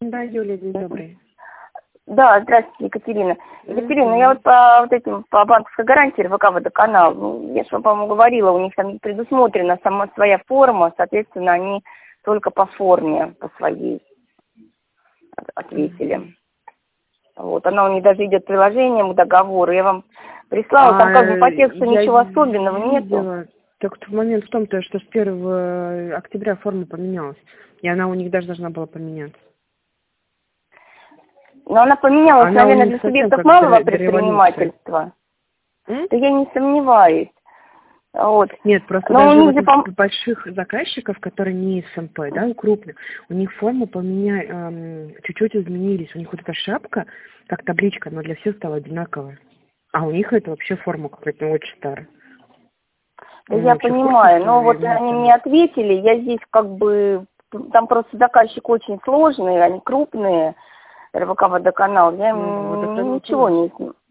Да, Юлия, день добрый. Да, здравствуйте, Екатерина. Екатерина, я вот по банковской гарантии РВК Водоканал, я же вам, по-моему, говорила, у них там предусмотрена сама своя форма, соответственно, они только по форме, по своей ответили. Вот, она у них даже идет приложением к договору, я вам прислала, там как бы по тексту ничего особенного нету. Так момент в том, что с 1 октября форма поменялась, и она у них даже должна была поменяться. Но она поменялась, наверное, для субъектов малого предпринимательства. Да я не сомневаюсь. Вот. Нет, просто даже у больших заказчиков, которые не СМП, да, у крупных, у них формы чуть-чуть изменились. У них вот эта шапка, как табличка, но для всех стала одинаковая. А у них это вообще форма какая-то очень старая. Да я понимаю, но вот они мне ответили, я здесь как бы, там просто заказчик очень сложный, они крупные, РВК Водоканал, я им ничего не...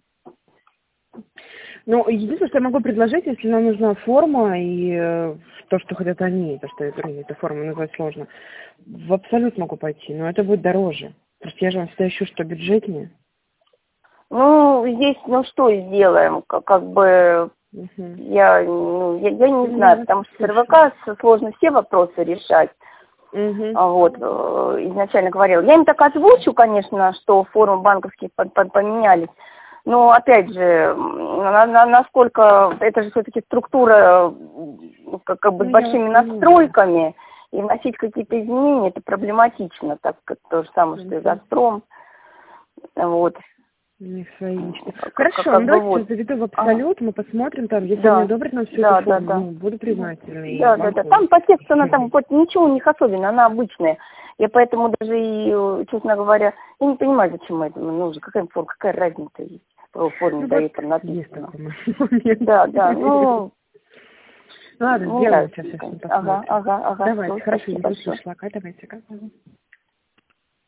Ну, единственное, что я могу предложить, если нам нужна форма и то, что хотят они, то, что я говорю, эту форму назвать сложно, в Абсолют могу пойти, но это будет дороже. Просто я же вам всегда ищу, что бюджетнее. Ну, здесь, что сделаем, как бы, я не знаю, потому что с РВК сложно все вопросы решать. Вот, изначально говорила. Я им так озвучу, конечно, что формы банковские поменялись. Но, опять же, насколько это же все-таки структура как бы с большими настройками, и вносить какие-то изменения, это проблематично, так как то же самое, что и «Газпром». Вот. У них свои мечты. Хорошо, давайте заведу в Абсолют, мы посмотрим там, если они одобрят нам всю эту форму, буду признательна. Да. Там по тексту она там вот ничего у них особенного, она обычная. Я поэтому даже и, честно говоря, я не понимаю, зачем это нужно, какая форма, какая разница есть. По форме дают там написано. Да, Ладно, сделаем сейчас, посмотрим. Ага. Давайте, хорошо, я вышло, давайте.